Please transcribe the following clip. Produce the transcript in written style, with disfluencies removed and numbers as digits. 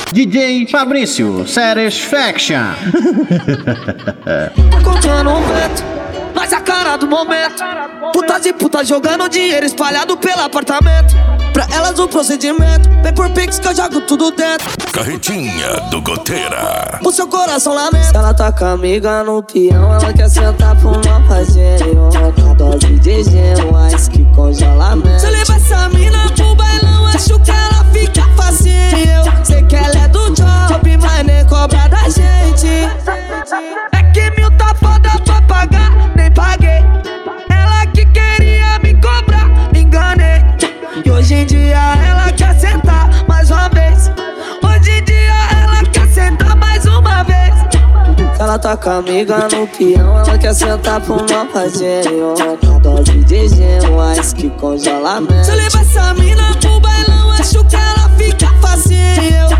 DJ Fabrício Satisfaction. Tô contando um vento, mas a cara do momento. Putas e putas jogando dinheiro espalhado pelo apartamento. Pra elas o procedimento, vem por Pix que eu jogo tudo dentro. Carretinha do Goteira. O seu coração lamenta. Ela tá com a amiga no peão, ela quer sentar pro uma fazer uma dose de gelo, ice que congelamento. Se eu levar essa mina pro bailão, acho que ela fica facinho. Sei que ela é do job, mas nem cobra da gente. É que mil tá foda pra pagar, nem paguei. Ela que queria me cobrar, enganei. E hoje em dia ela quer sentar mais uma vez. Hoje em dia ela quer sentar mais uma vez. Ela tá com a amiga no peão, ela quer sentar pro uma fazer uma dose de gelo, ice que congelamento. Se eu levar essa mina pro bailão, acho que ela fica facinho.